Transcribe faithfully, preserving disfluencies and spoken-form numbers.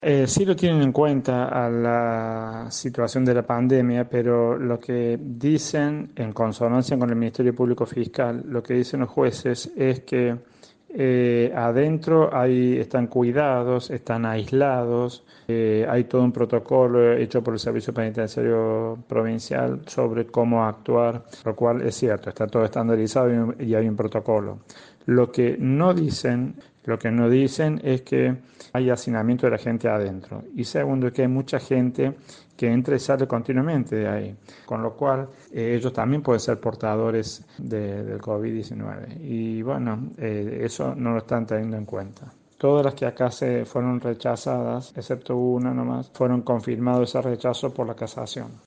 Eh, sí lo tienen en cuenta a la situación de la pandemia, pero lo que dicen, en consonancia con el Ministerio Público Fiscal, lo que dicen los jueces es que eh, adentro hay, están cuidados, están aislados, eh, hay todo un protocolo hecho por el Servicio Penitenciario Provincial sobre cómo actuar, lo cual es cierto, está todo estandarizado y, un- y hay un protocolo. Lo que no dicen, lo que no dicen es que hay hacinamiento de la gente adentro. Y segundo, que hay mucha gente que entra y sale continuamente de ahí, con lo cual eh, ellos también pueden ser portadores de- del covid diecinueve. Y bueno, eh, eso no lo están teniendo en cuenta. Todas las que acá se fueron rechazadas, excepto una nomás, fueron confirmados ese rechazo por la casación.